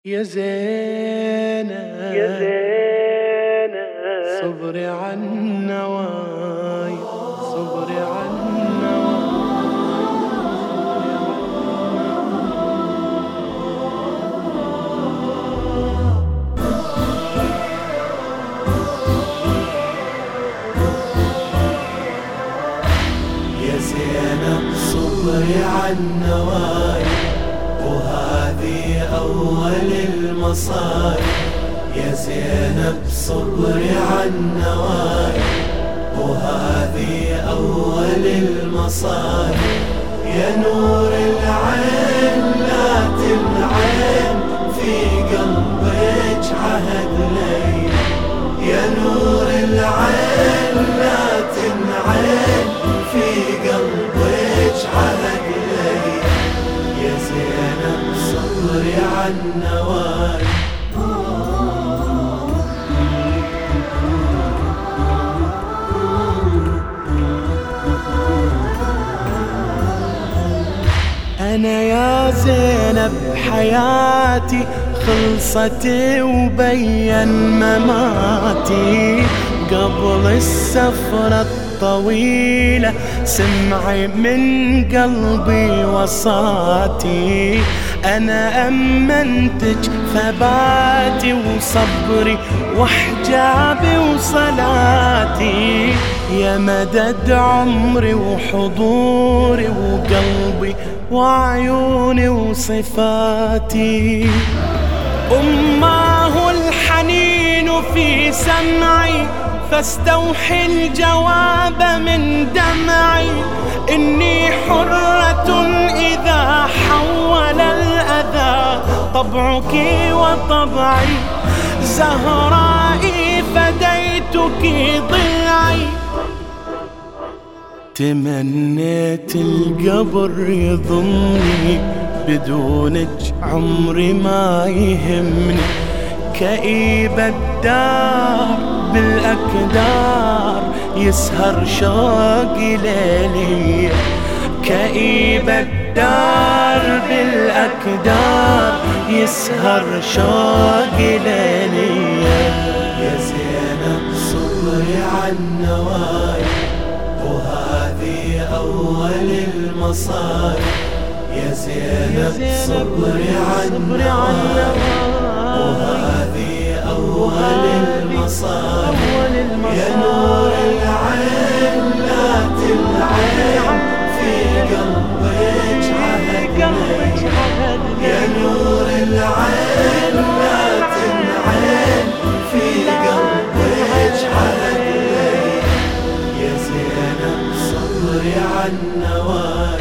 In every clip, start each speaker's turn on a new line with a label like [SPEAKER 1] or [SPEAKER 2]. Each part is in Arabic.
[SPEAKER 1] يا زينب
[SPEAKER 2] يا زينب
[SPEAKER 1] صبري عالنواي صبري
[SPEAKER 3] يا زينب صبري عالنواي وهذه أول المصايب. يا زينب صبري عالنواي وهذه أول المصايب. يا نور العين لا تنعين في قلبك عهد ليل. يا نور العين لا تنعين في قلبك عهد ليل. يا زينب صبري عالنواي
[SPEAKER 1] أنا يا زينب حياتي خلصت وبين مماتي. قبل السفرة الطويلة سمعي من قلبي وصاتي. أنا أمنتك ثباتي وصبري وحجابي وصلاتي. يا مدد عمري وحضوري وقلبي وعيوني وصفاتي. أماه الحنين في سمعي فاستوحي الجواب من دمعي. إني حرة إذا حول الأذى طبعك وطبعي. زهرائي فديتك ضلعي. تمنيت القبر يضمني بدونك عمري ما يهمني. كئيب الدار بالأكدار يسهر شوقي ليلي. كئيب الدار بالأكدار يسهر شوقي ليلي.
[SPEAKER 3] يا زينب صبري عالنواي وهذه أول المصايب. يا زينب صبري عالنواي وهذه أول المصايب. يا نور العين لا تنعين في قلبك عهد ليل. يا نور العين لا تنعين في قلبك عهد ليل. يا زينب صبري عالنواي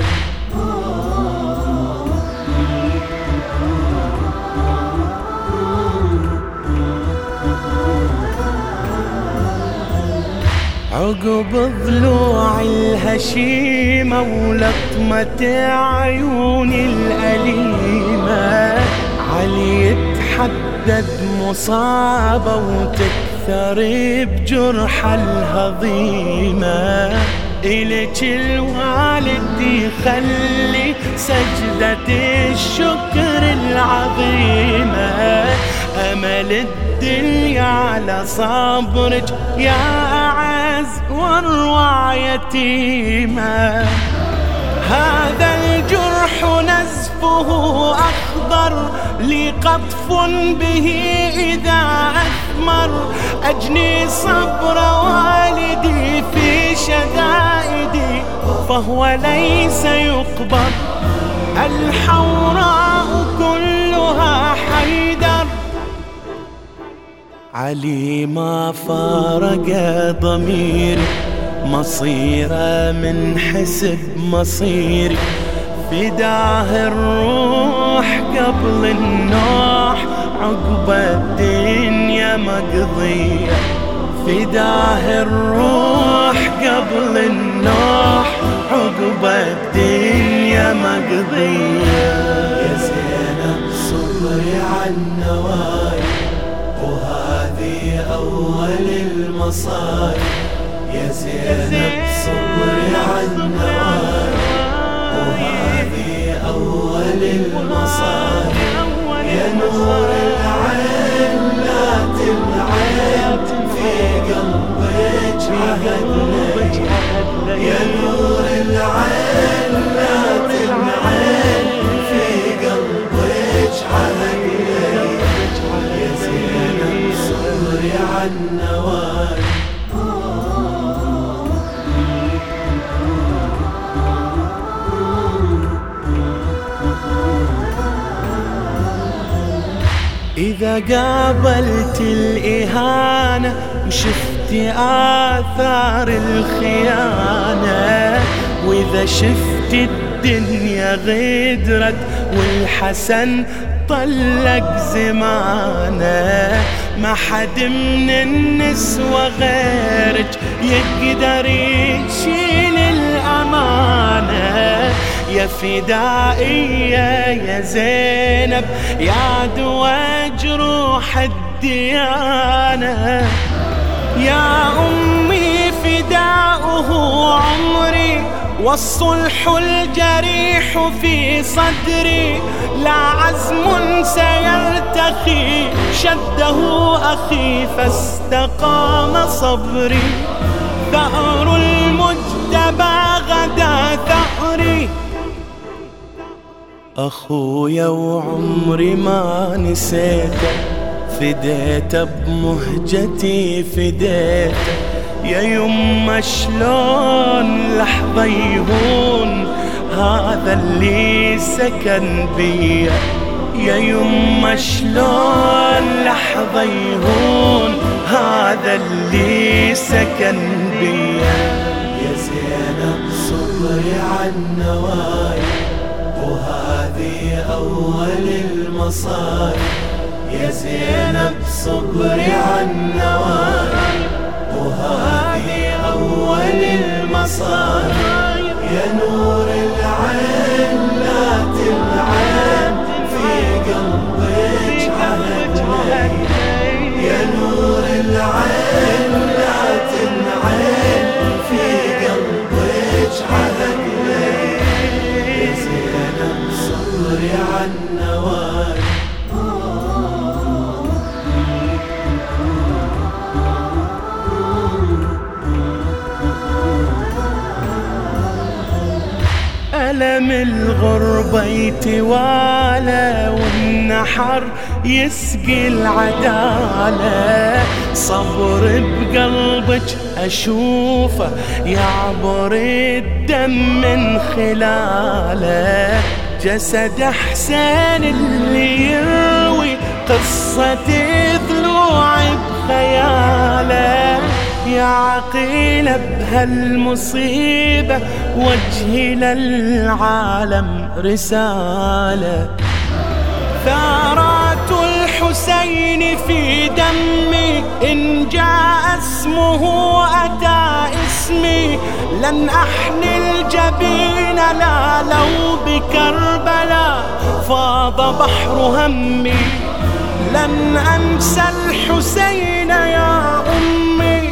[SPEAKER 1] عقب ضلوع الهشيمة ولطمة عيوني الأليمة. علي يتحدد مصابة وتكثر بجرح الهضيمة. إلك الوالد يخلي سجدة الشكر العظيمة. أمل الدنيا على صبرك يا أعز واروع يتيمة. هذا الجرح نزفه أخضر لي قطف به إذا أثمر. أجني صبر والدي في شدائدي فهو ليس يقبر. الحوراء كلها حيدر. علي ما فارق ضميري مصيره من حسب مصيري. فداه الروح قبل النوح عقب الدنيا مقضية. فداه الروح قبل النوح عقب الدنيا مقضية.
[SPEAKER 3] يا زينب صبري عالنواي وهذه أول المصايب. يا زينب صبري عالنواي وهذه أول المصايب. يا نور عن نواي.
[SPEAKER 1] إذا قابلت الإهانة وشفت آثار الخيانة، وإذا شفت الدنيا غدرت والحسن طلق زمانه، ما حد من النسوة غيرك يقدر يشيل الأمانة. يا فدائية يا زينب يا دواء جروح الديانة، يا أمي فداؤه عمري والصلح الجريح في صدري، لا عزم سيرتخي شده أخي فاستقام صبري، ثأر المجتبى غدا ثأري. أخويا وعمري ما نسيته، فديته بمهجتي فديته، يا يما شلون لحظة يهون هذا اللي سكن بيا، يا يما شلون لحظة يهون هذا اللي سكن بيا.
[SPEAKER 3] يا زينب صبري عن نواي، وهذه أول المصايب. يا زينب صبري عن نواي، وهذه أول المصايب. يا نور العين لا تنعم في قلبك عهد، يا نور العين لا تنعم في قلبك عهد. يا زينب صبري عن نواي.
[SPEAKER 1] ألم الغربة يتوالى والنحر يسقي العدالة، صبر بقلبك أشوفه يعبر الدم من خلاله، جسد حسين اللي يروي قصة ضلوع بخياله، يا عقيلة بهالمصيبة وجهي للعالم رسالة، ثارات الحسين في دمي إن جاء اسمه أتى اسمي، لن أحني الجبين لا لو بكربلاء فاض بحر همي، لن أنسى الحسين يا أمي،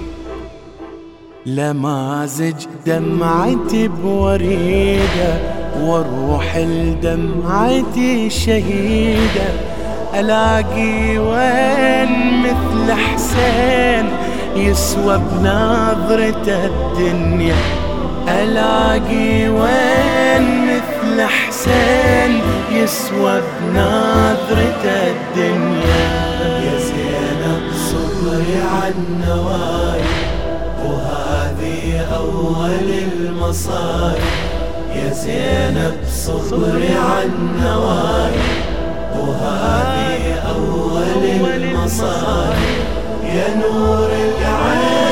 [SPEAKER 1] لمازج دمعتي بوريدة واروح لدمعتي شهيدة، ألاقي وين مثل حسين يسوى بنظرة الدنيا، ألاقي وين مثل حسين يسوى بنظرة الدنيا.
[SPEAKER 3] يا زينب صبري عن نواي، وهذه أول المصايب. يا زينب صبري عن نواي، وهذه أول المصايب. يا نور العين